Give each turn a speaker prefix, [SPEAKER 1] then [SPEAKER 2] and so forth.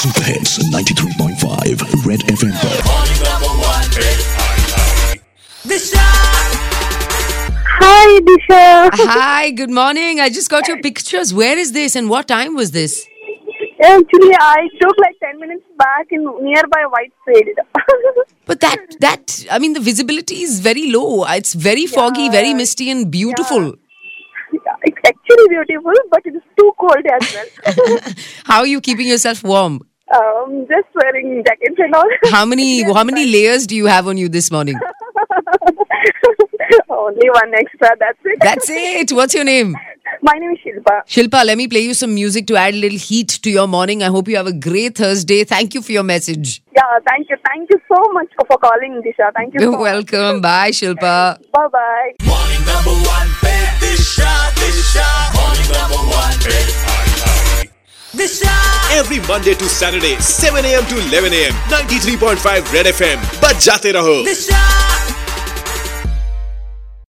[SPEAKER 1] Super hits 93.5 red FM पर।
[SPEAKER 2] Hi, Disha.
[SPEAKER 3] Hi, good morning. I just got your pictures. Where is this and what time was this?
[SPEAKER 2] Actually, I took like 10 minutes back in nearby Whitefield.
[SPEAKER 3] But I mean, the visibility is very low. It's very foggy, very misty and beautiful.
[SPEAKER 2] Yeah, it's actually beautiful, but it is too cold as well.
[SPEAKER 3] How are you keeping yourself warm?
[SPEAKER 2] Just wearing jackets and all.
[SPEAKER 3] How many layers do you have on you this morning?
[SPEAKER 2] Only one extra, that's it.
[SPEAKER 3] That's it. What's your name?
[SPEAKER 2] My name is Shilpa.
[SPEAKER 3] Shilpa, let me play you some music to add a little heat to your morning. I hope you have a great Thursday. Thank you for your message.
[SPEAKER 2] Yeah, thank you. Thank you so much for calling, Disha. Thank you so
[SPEAKER 3] You're welcome. Bye, Shilpa.
[SPEAKER 2] Bye-bye.
[SPEAKER 4] Morning number one, Disha. Morning number one, Disha. Every Monday to Saturday, 7 a.m. to 11 a.m. 93.5 Red FM. बज जाते रहो.